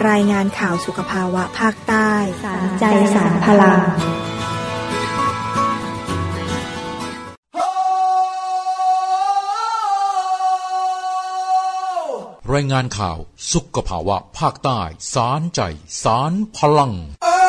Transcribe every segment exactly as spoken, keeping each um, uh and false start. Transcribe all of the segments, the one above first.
รายงานข่าวสุขภาวะภาคใต้สารใจสารพลังรายงานข่าวสุขภาวะภาคใต้สารใจสารพลัง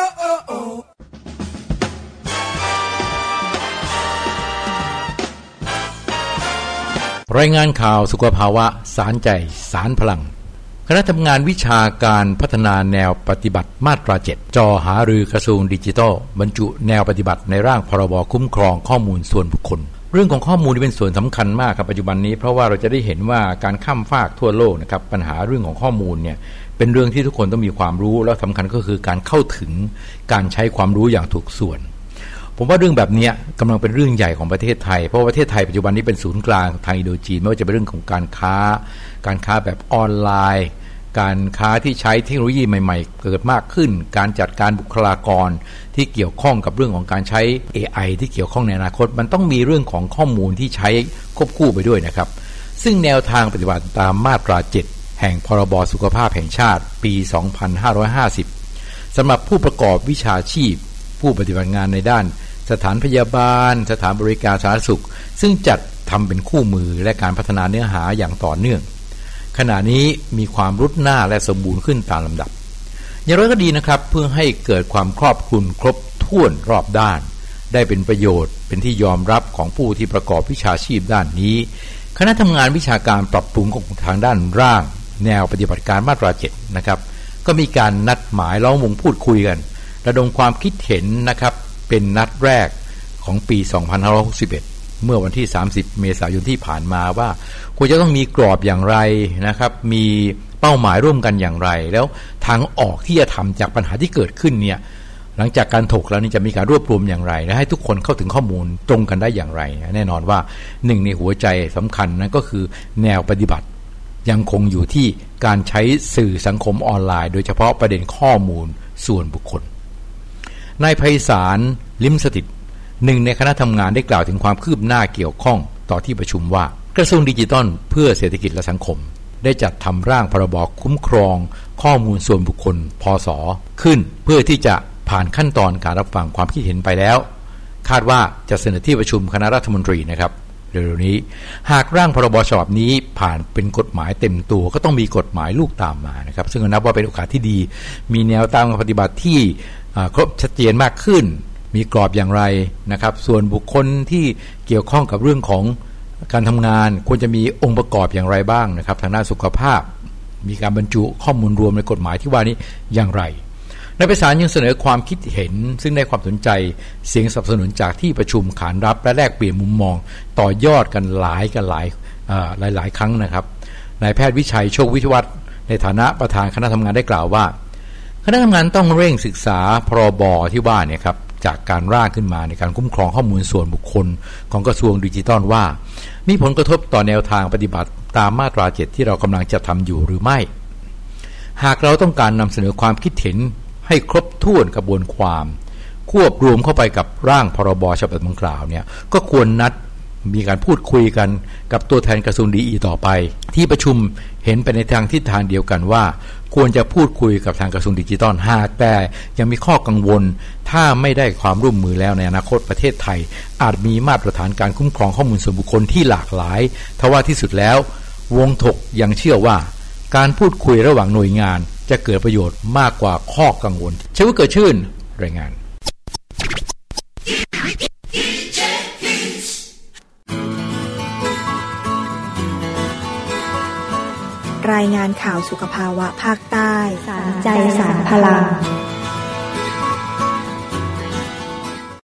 รายงานข่าวสุขภาวะสารใจสารพลังคณะทำงานวิชาการพัฒนาแนวปฏิบัติมาตราเจ็ดจอหารือกระทรวงดิจิทัลบรรจุแนวปฏิบัติในร่างพรบคุ้มครองข้อมูลส่วนบุคคลเรื่องของข้อมูลเป็นส่วนสำคัญมากครับปัจจุบันนี้เพราะว่าเราจะได้เห็นว่าการข้ามฟากทั่วโลกนะครับปัญหาเรื่องของข้อมูลเนี่ยเป็นเรื่องที่ทุกคนต้องมีความรู้แล้วสำคัญก็คือการเข้าถึงการใช้ความรู้อย่างถูกส่วนผมว่าเรื่องแบบนี้กำลังเป็นเรื่องใหญ่ของประเทศไทยเพราะประเทศไทยปัจจุบันนี้เป็นศูนย์กลางทางอินโดจีนไม่ว่าจะเป็นเรื่องของการค้าการค้าแบบออนไลน์การค้าที่ใช้เทคโนโลยีใหม่ๆเกิดมากขึ้นการจัดการบุคลากรที่เกี่ยวข้องกับเรื่องของการใช้ เอ ไอ ที่เกี่ยวข้องในอนาคตมันต้องมีเรื่องของข้อมูลที่ใช้ควบคู่ไปด้วยนะครับซึ่งแนวทางปฏิบัติตามมาตราเจ็ดแห่งพรบสุขภาพแห่งชาติปีสองพันห้าร้อยห้าสิบสำหรับผู้ประกอบวิชาชีพผู้ปฏิบัติงานในด้านสถานพยาบาลสถานบริการสาธารณสุขซึ่งจัดทำเป็นคู่มือและการพัฒนาเนื้อหาอย่างต่อเนื่องขณะนี้มีความรุดหน้าและสมบูรณ์ขึ้นตามลำดับอย่างไรก็ดีนะครับเพื่อให้เกิดความครอบคลุมครบถ้วนรอบด้านได้เป็นประโยชน์เป็นที่ยอมรับของผู้ที่ประกอบวิชาชีพด้านนี้คณะทำงานวิชาการปรับปรุงของทางด้านร่างแนวปฏิบัติการมาตราเจ็ดนะครับก็มีการนัดหมายล้อมวงพูดคุยกันระดมความคิดเห็นนะครับเป็นนัดแรกของปีสองพันห้าร้อยหกสิบเอ็ดเมื่อวันที่สามสิบเมษายนที่ผ่านมาว่าควรจะต้องมีกรอบอย่างไรนะครับมีเป้าหมายร่วมกันอย่างไรแล้วทางออกที่จะทำจากปัญหาที่เกิดขึ้นเนี่ยหลังจากการถกแล้วนี่จะมีการรวบรวมอย่างไรและให้ทุกคนเข้าถึงข้อมูลตรงกันได้อย่างไรแน่นอนว่าหนึ่งในหัวใจสำคัญนั้นก็คือแนวปฏิบัติยังคงอยู่ที่การใช้สื่อสังคมออนไลน์โดยเฉพาะประเด็นข้อมูลส่วนบุคคลนายไพศาลลิ้มสถิตหนึ่งในคณะทำงานได้กล่าวถึงความคืบหน้าเกี่ยวข้องต่อที่ประชุมว่ากระทรวงดิจิทัลเพื่อเศรษฐกิจและสังคมได้จัดทำร่างพรบคุ้มครองข้อมูลส่วนบุคคลพศขึ้นเพื่อที่จะผ่านขั้นตอนการรับฟังความคิดเห็นไปแล้วคาดว่าจะเสนอที่ประชุมคณะรัฐมนตรีนะครับเร็วๆนี้หากร่างพรบฉบับนี้ผ่านเป็นกฎหมายเต็มตัวก็ต้องมีกฎหมายลูกตามมานะครับซึ่งนับว่าเป็นโอกาสที่ดีมีแนวทางปฏิบัติที่ครบชัดเจนมากขึ้นมีกรอบอย่างไรนะครับส่วนบุคคลที่เกี่ยวข้องกับเรื่องของการทำงานควรจะมีองค์ประกอบอย่างไรบ้างนะครับทางด้านสุขภาพมีการบรรจุข้อมูลรวมในกฎหมายที่ว่านี้อย่างไรนายไพศาลยังเสนอความคิดเห็นซึ่งได้ความสนใจเสียงสนับสนุนจากที่ประชุมขานรับและแลกเปลี่ยนมุมมองต่อยอดกันหลายกันหลายหลายหลายครั้งนะครับนายแพทย์วิชัยโชควิทยวัฒน์ในฐานะประธานคณะทำงานได้กล่าวว่าคณะทำงานต้องเร่งศึกษาพรบที่ว่าเนี่ยครับจากการร่างขึ้นมาในการคุ้มครองข้อมูลส่วนบุคคลของกระทรวงดิจิทัลว่ามีผลกระทบต่อแนวทางปฏิบัติตามมาตราเจ็ดที่เรากำลังจะทำอยู่หรือไม่หากเราต้องการนำเสนอความคิดเห็นให้ครบถ้วนกระบวนความควบรวมเข้าไปกับร่างพรบฉบับดังกล่าวเนี่ยก็ควรนัดมีการพูดคุยกันกับตัวแทนกระทรวงดีอีต่อไปที่ประชุมเห็นไปในทางทิศทางเดียวกันว่าควรจะพูดคุยกับทางกระทรวงดิจิทัลหากแต่ยังมีข้อกังวลถ้าไม่ได้ความร่วมมือแล้วในอนาคตประเทศไทยอาจมีมาตรฐานการคุ้มครองข้อมูลส่วนบุคคลที่หลากหลายทว่าที่สุดแล้ววงถกยังเชื่อว่าการพูดคุยระหว่างหน่วยงานจะเกิดประโยชน์มากกว่าข้อกังวลเชื่อว่าเกิดชื่นรายงานรายงานข่าวสุขภาวะภาคใต้สารใจสารพลัง